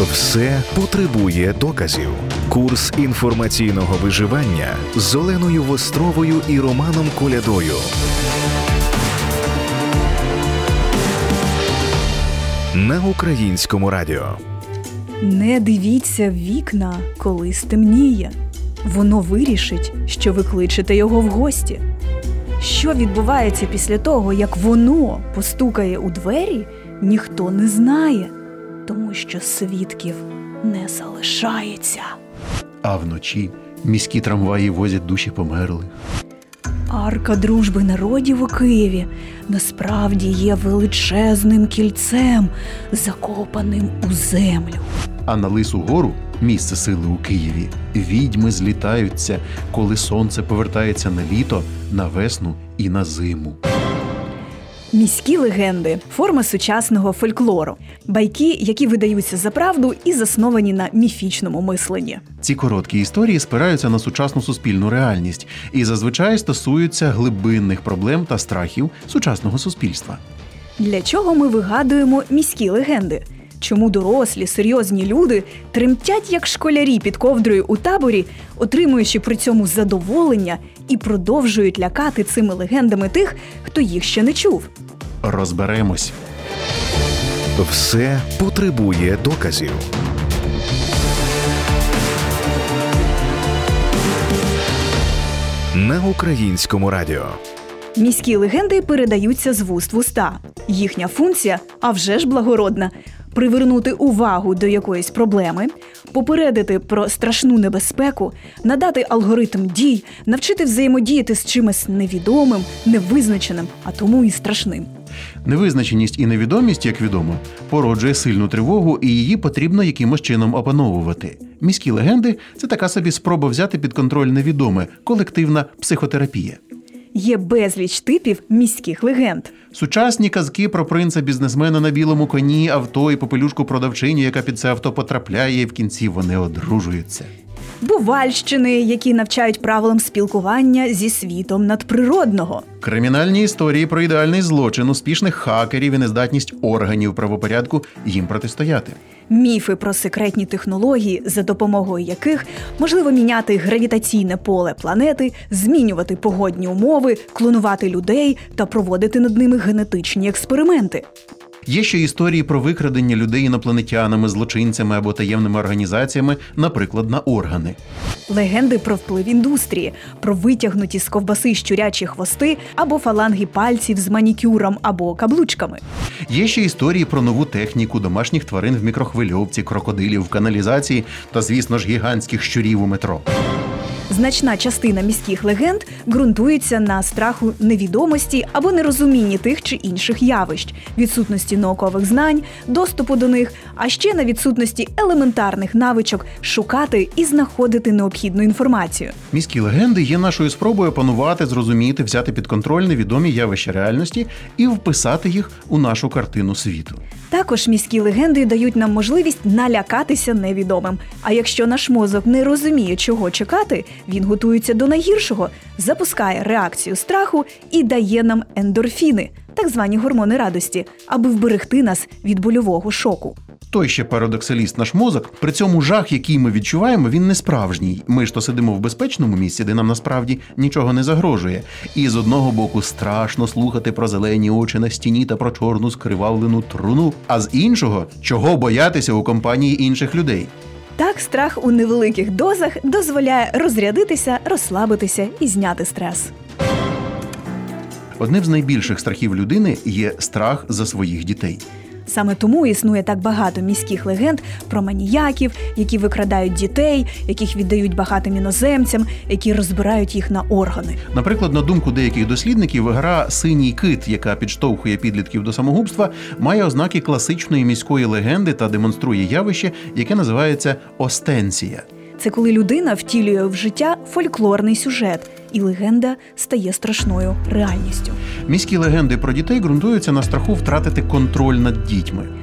Все потребує доказів. Курс інформаційного виживання з Оленою Востровою і Романом Колядою. На Українському радіо. Не дивіться в вікна, коли стемніє. Воно вирішить, що ви кличете його в гості. Що відбувається після того, як воно постукає у двері, ніхто не знає, тому що свідків не залишається. А вночі міські трамваї возять душі померлих. Арка дружби народів у Києві насправді є величезним кільцем, закопаним у землю. А на Лису гору, місце сили у Києві, відьми злітаються, коли сонце повертається на літо, на весну і на зиму. Міські легенди – форма сучасного фольклору. Байки, які видаються за правду і засновані на міфічному мисленні. Ці короткі історії спираються на сучасну суспільну реальність і зазвичай стосуються глибинних проблем та страхів сучасного суспільства. Для чого ми вигадуємо міські легенди? Чому дорослі, серйозні люди тремтять, як школярі під ковдрою у таборі, отримуючи при цьому задоволення і продовжують лякати цими легендами тих, хто їх ще не чув? Розберемось. Все потребує доказів. На Українському радіо. Міські легенди передаються з вуст в уста. Їхня функція, а вже ж благородна – привернути увагу до якоїсь проблеми, попередити про страшну небезпеку, надати алгоритм дій, навчити взаємодіяти з чимось невідомим, невизначеним, а тому і страшним. Невизначеність і невідомість, як відомо, породжує сильну тривогу, і її потрібно якимось чином опановувати. Міські легенди – це така собі спроба взяти під контроль невідоме, колективна психотерапія. Є безліч типів міських легенд. Сучасні казки про принца-бізнесмена на білому коні, авто і попелюшку-продавчиню, яка під це авто потрапляє, і в кінці вони одружуються. Бувальщини, які навчають правилам спілкування зі світом надприродного. Кримінальні історії про ідеальний злочин, успішних хакерів і нездатність органів правопорядку їм протистояти. Міфи про секретні технології, за допомогою яких можливо міняти гравітаційне поле планети, змінювати погодні умови, клонувати людей та проводити над ними генетичні експерименти. Є ще історії про викрадення людей інопланетянами, злочинцями або таємними організаціями, наприклад, на органи. Легенди про вплив індустрії, про витягнуті з ковбаси щурячі хвости або фаланги пальців з манікюром або каблучками. Є ще історії про нову техніку, домашніх тварин в мікрохвильовці, крокодилів в каналізації та, звісно ж, гігантських щурів у метро. Значна частина міських легенд ґрунтується на страху невідомості або нерозумінні тих чи інших явищ, відсутності наукових знань, доступу до них, а ще на відсутності елементарних навичок шукати і знаходити необхідну інформацію. Міські легенди є нашою спробою опанувати, зрозуміти, взяти під контроль невідомі явища реальності і вписати їх у нашу картину світу. Також міські легенди дають нам можливість налякатися невідомим. А якщо наш мозок не розуміє, чого чекати, він готується до найгіршого, запускає реакцію страху і дає нам ендорфіни, так звані гормони радості, аби вберегти нас від больового шоку. Той ще парадоксаліст наш мозок, при цьому жах, який ми відчуваємо, він не справжній. Ми ж то сидимо в безпечному місці, де нам насправді нічого не загрожує. І з одного боку страшно слухати про зелені очі на стіні та про чорну скривавлену труну, а з іншого – чого боятися у компанії інших людей. Так, страх у невеликих дозах дозволяє розрядитися, розслабитися і зняти стрес. Одним з найбільших страхів людини є страх за своїх дітей. Саме тому існує так багато міських легенд про маніяків, які викрадають дітей, яких віддають багатим іноземцям, які розбирають їх на органи. Наприклад, на думку деяких дослідників, гра «Синій кит», яка підштовхує підлітків до самогубства, має ознаки класичної міської легенди та демонструє явище, яке називається остенція. Це коли людина втілює в життя фольклорний сюжет, і легенда стає страшною реальністю. Міські легенди про дітей ґрунтуються на страху втратити контроль над дітьми.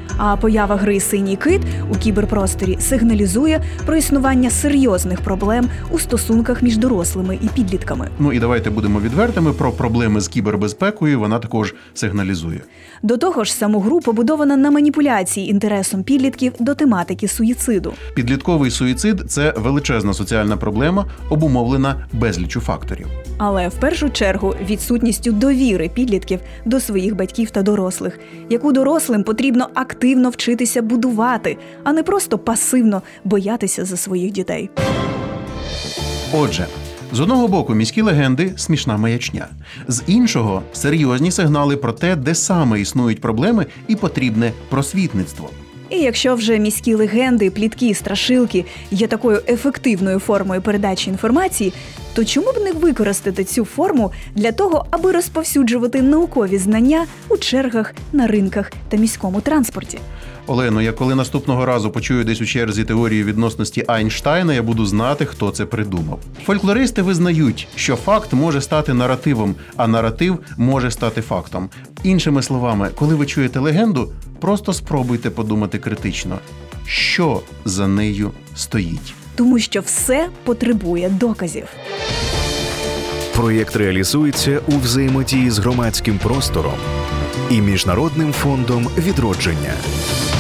А поява гри «Синій кит» у кіберпросторі сигналізує про існування серйозних проблем у стосунках між дорослими і підлітками. Ну і давайте будемо відвертими, про проблеми з кібербезпекою вона також сигналізує. До того ж, саму гру побудована на маніпуляції інтересом підлітків до тематики суїциду. Підлітковий суїцид – це величезна соціальна проблема, обумовлена безліччю факторів. Але в першу чергу відсутністю довіри підлітків до своїх батьків та дорослих, яку дорослим потрібно активно вчитися будувати, а не просто пасивно боятися за своїх дітей. Отже, з одного боку міські легенди – смішна маячня. З іншого – серйозні сигнали про те, де саме існують проблеми і потрібне просвітництво. І якщо вже міські легенди, плітки, страшилки є такою ефективною формою передачі інформації, то чому б не використати цю форму для того, аби розповсюджувати наукові знання у чергах, на ринках та міському транспорті? Олено, я коли наступного разу почую десь у черзі теорії відносності Айнштайна, я буду знати, хто це придумав. Фольклористи визнають, що факт може стати наративом, а наратив може стати фактом. Іншими словами, коли ви чуєте легенду, просто спробуйте подумати критично, що за нею стоїть. Тому що все потребує доказів. Проєкт реалізується у взаємодії з громадським простором і Міжнародним фондом відродження.